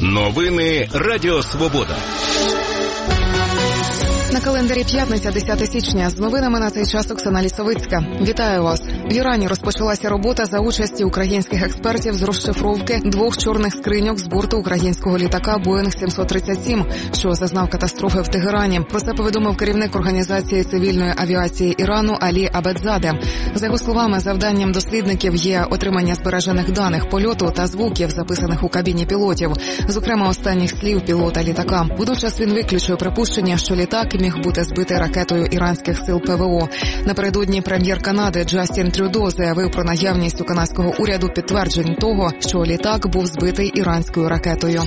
Новини Радіо Свобода. На календарі п'ятниця, 10 січня. З новинами на цей час Оксана Лісовицька. Вітаю вас. В Ірані розпочалася робота за участі українських експертів з розшифровки двох чорних скриньок з борту українського літака Boeing 737, що зазнав катастрофи в Тегерані. Про це повідомив керівник Організації цивільної авіації Ірану Алі Абедзаде. За його словами, завданням дослідників є отримання збережених даних польоту та звуків, записаних у кабіні пілотів, зокрема останніх слів пілота літака. Водночас він виключує припущення, що літак міг бути збитий ракетою іранських сил ПВО. Напередодні прем'єр Канади Джастін Трюдо заявив про наявність у канадського уряду підтверджень того, що літак був збитий іранською ракетою.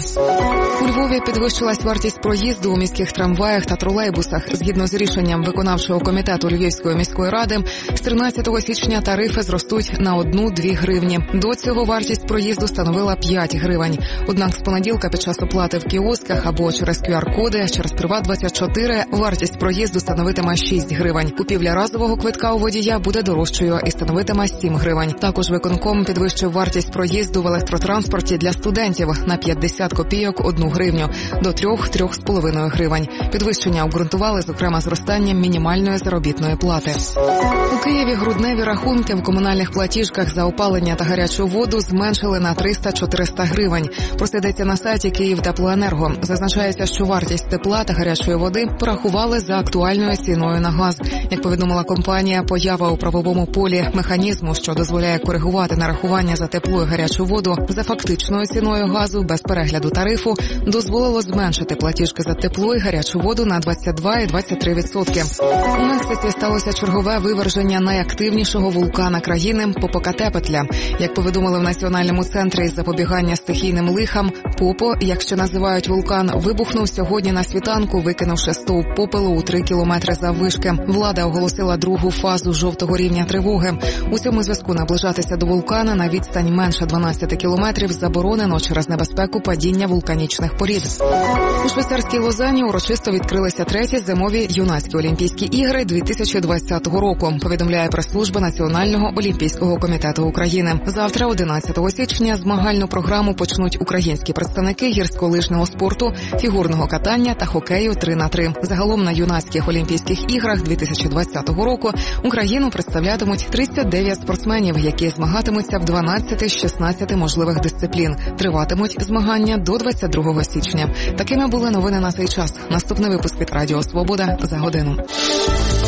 У Львові підвищилась вартість проїзду у міських трамваях та тролейбусах. Згідно з рішенням виконавчого комітету Львівської міської ради, з 13 січня тарифи зростуть на 1-2 гривні. До цього вартість проїзду становила 5 гривень. Однак з понеділка під час оплати в кіосках або через QR-коди, через Приват24 вартість проїзду становитиме 6 гривень. Купівля разового квитка у водія буде дорожчою і становитиме 7 гривень. Також виконком підвищив вартість проїзду в електротранспорті для студентів на 50 копійок 1 гривню до 3-3,5 гривень. Підвищення обґрунтували, зокрема, зростанням мінімальної заробітної плати. У Києві грудневі рахунки в комунальних платіжках за опалення та гарячу воду зменшили на 300-400 гривень. Про це йдеться на сайті Київтеплоенерго. Зазначається, що вартість тепла та гарячої води порахували за актуальною ціною на газ. Як повідомила компанія, поява у правовому полі механізму, що дозволяє коригувати нарахування за тепло і гарячу воду за фактичною ціною газу без перегляду тарифу, дозволило зменшити платіжки за тепло і гарячу воду на 22 і 23%. У Мексиці сталося чергове виверження найактивнішого вулкана країни Попокатепетля. Як повідомили в Національному центрі із запобігання стихійним лихам, Попо, як ще називають вулкан, вибухнув сьогодні на світанку, викинувши стовп попелу у 3 кілометри заввишки. Влада оголосила другу фазу жовтого рівня тривоги. У цьому зв'язку наближатися до вулкана на відстань менше 12 кілометрів заборонено через небезпеку падіння вулканічних порід. У швейцарській Лозанні урочисто відкрилися треті зимові юнацькі Олімпійські ігри 2020 року, повідомляє прес-служба Національного олімпійського комітету України. Завтра, 11 січня, змагальну програму почнуть українські представники гірськолижного спорту, фігурного катання та хокею 3х3. Загалом на юнацьких Олімпійських іграх 2020 року Україну представлятимуть 39 спортсменів, які змагатимуться в 12 з 16 можливих дисциплін. Триватимуть змагання до 22 січня. Такими були новини на цей час. Наступний випуск від Радіо Свобода за годину.